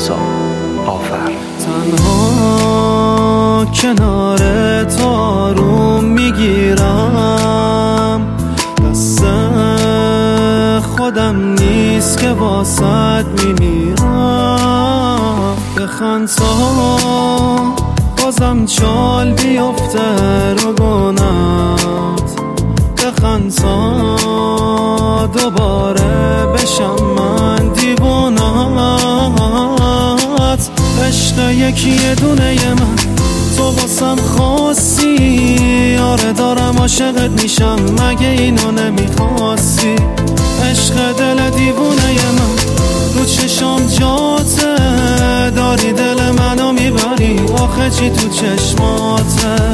رضا آفر. تنها کنار تو آروم میگیرم، دست خودم نیست که واسط میمیرم. بخند تا بازم چال بیفته رو گونت، بخند تا دوباره بشم من دیوونت. عشق یکی دونه من تو واسم خواستی، آره دارم عاشقت میشم مگه اینو نمیخواستی. عشق دل دیوونه من رو چشام جاته، داری دل منو میبری آخه چی تو چشماته.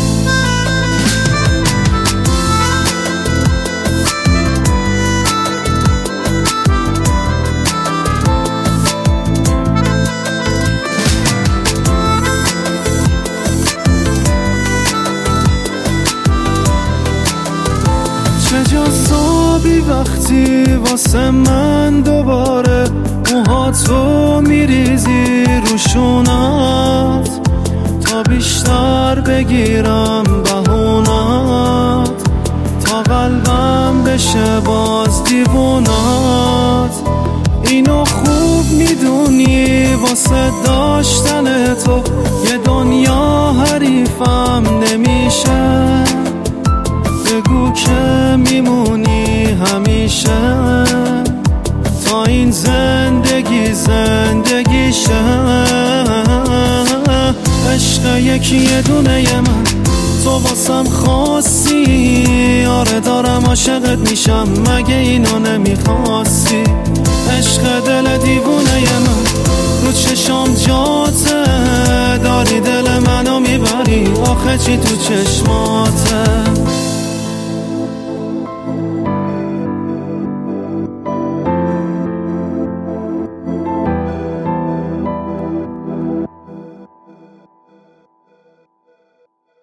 چه جذابی وقتی واسه من دوباره موهاتو میریزی روشونت، تا بیشتر بگیرم بهونت، تا قلبم بشه باز دیوونت. اینو خوب میدونی واسه داشتن تو یه دنیا حریفم نمیشه. بگو که میمونی همیشه تا این زندگیشه. عشق یکی دونه من تو واسم خواستی، آره دارم عاشقت میشم مگه اینو نمیخواستی. عشق دل دیوونه من رو چشام جاته، داری دل منو میبری آخه چی تو چشماته.